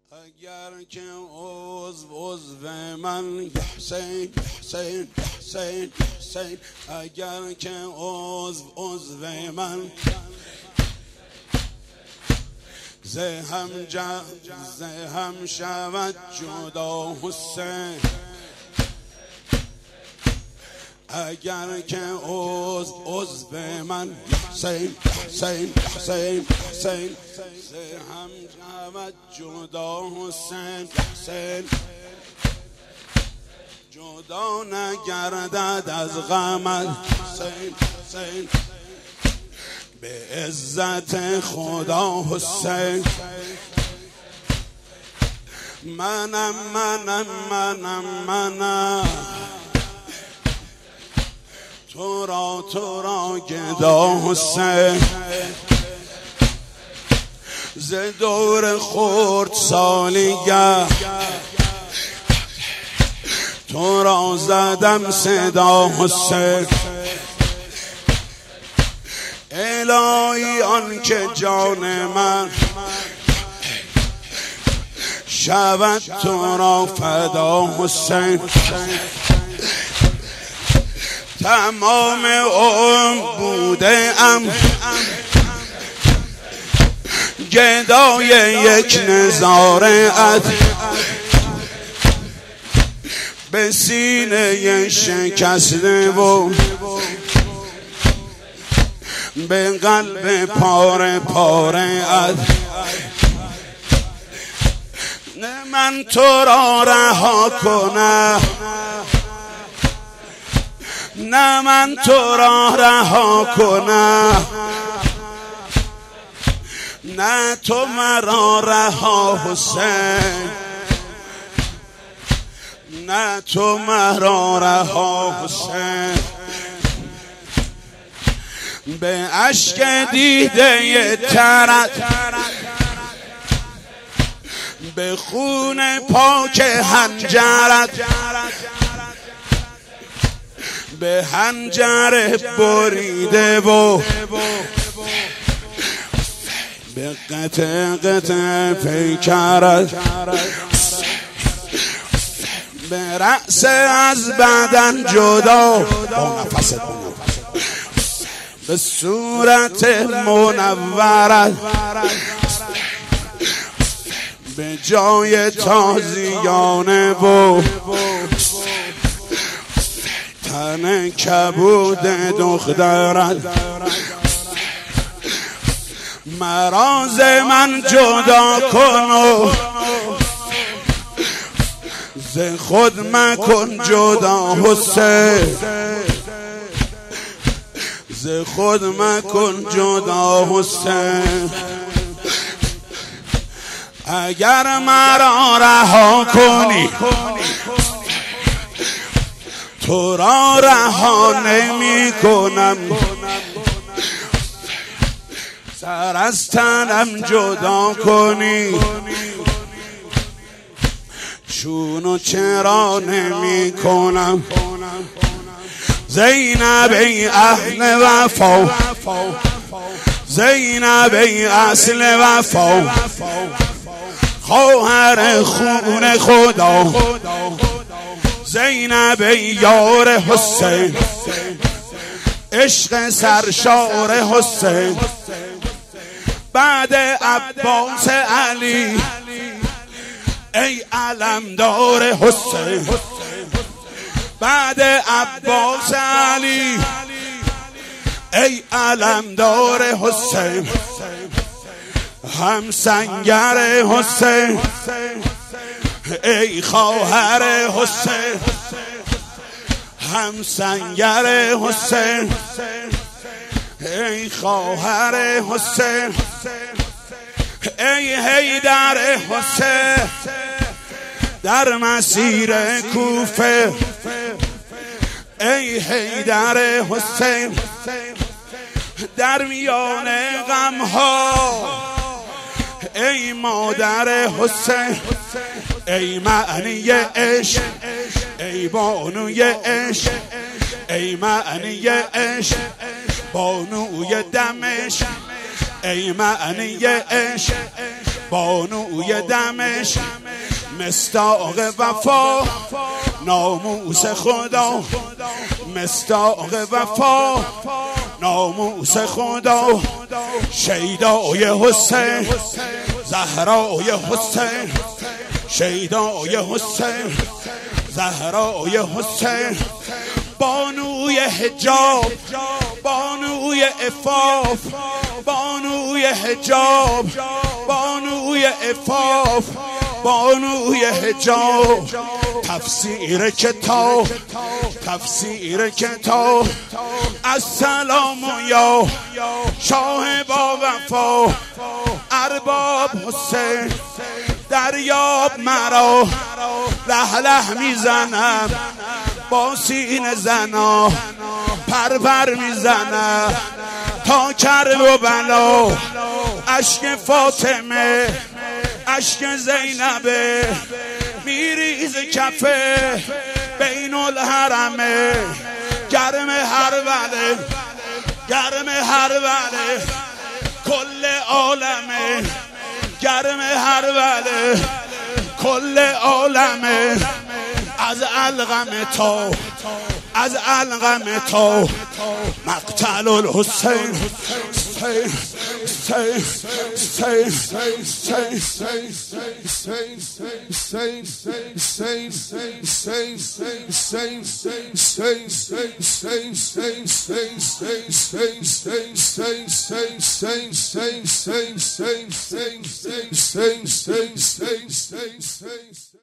اگر که عضو من حسین حسین حسین حسین، اگر که عضو من زهم شود جدا حسین، اگر که عضو من حسین حسین حسین حسین، زهم شود جدا حسین حسین، جدا نگردد از غمت حسین حسین، به عزت خدا حسین. منم تو را گدا حسین، ز دور خورد سالیگه تو را زدم صدا حسین. الهی آن که جان من شود تو را فدا حسین، تمام عمر بوده ام گدای یک نظاره ات، به سینه شکسته و به قلب پاره پاره ات. نه من تو را رها کنم، نه من تو را رها کنم، نه تو مرا رها حسین، نه تو مرا رها حسین. به اشک دیده ترت، به خون پاک حنجرت، به حنجر بریده و به قطع پیکرت، به رأس از بدن جدا، به صورت منورت، به جای تازیانه و تن کبود دخترت، مراز من جدا کن و ز خود مکن جدا حسین، ز خود مکن جدا حسین. اگر مرا رها کنی تو را رها نمی کنم، سر از تنم جدا کنی چونو چرا نمی کنم. زینب ای اهل وفا، زینب ای اصل وفا، خواهر خون خدا، زینب ای یار حسین، عشق سرشار حسین. بعد عباس علی ای علمدار حسین، بعد عباس علی ای علمدار حسین، هم سنگر حسین ای خواهر حسین، هم سنگر حسین ای خواهر حسین، ای حیدر حسین در مسیر کوفه، ای حیدر حسین در میان غمها، ای مادر حسین، ای معنی عشق، ای بانوی عشق، ای معنی عشق، بانوی دمشق، ای معنی عشق، بانوی دمشق مصداق وفا، ناموس خدا مصداق وفا، ناموس خدا، شیدای حسین، زهرای حسین، شیدای حسین، زهرای حسین، بانوی حجاب، بانوی عفاف، بانوی حجاب، بانوی عفاف، بانوی حجاب، تفسیر کتاب، تفسیر کتاب، السلام یا شاه با وفا، ارباب حسین دریاب مرا، له له میزنم با سینه زنا، پر میزنم تا کرب و بلا، اشک فاطمه اشک زینبه میریز کفه بین الحرمه، گرم هربله گرم هربله کل عالمه، گرم هربله کل عالمه، از القم تا از القم تا مقتل الحسین،